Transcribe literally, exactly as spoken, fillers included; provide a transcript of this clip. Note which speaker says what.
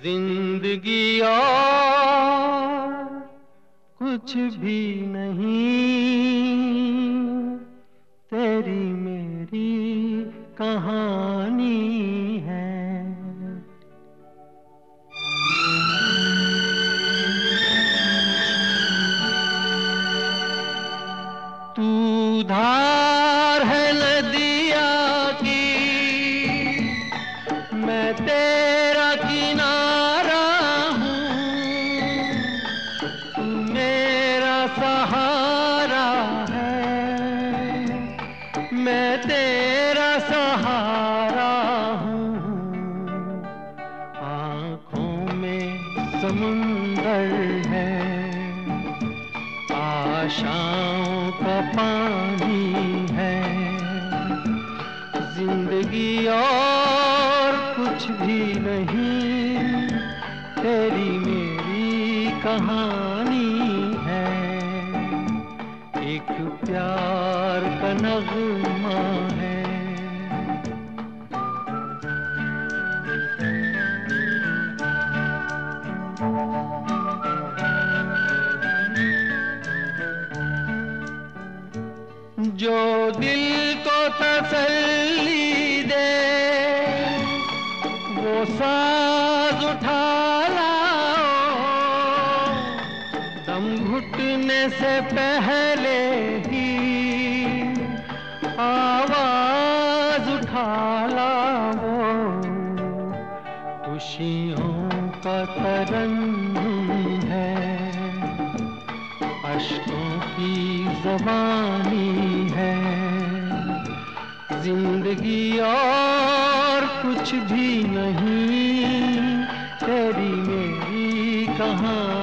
Speaker 1: जिंदगी और कुछ भी नहीं, तेरी मेरी कहानी है। तू धार है नदिया की, मैं तेरा किनारा हूँ। तू मेरा सहारा है, मैं तेरा सहारा हूँ। आँखों में समुंदर है, आशाओं का पानी है। जिंदगी और कुछ भी नहीं, तेरी मेरी कहानी है। एक प्यार का नगमा है। जो दिल को तसल्ली दे, वो साज उठा लाओ। दम घुटने से पहले ही आवाज उठा लाओ। खुशियों का तरन्नुम है, अश्कों की ज़बानी है। जिंदगी और कुछ भी नहीं, तेरी मेरी कहानी।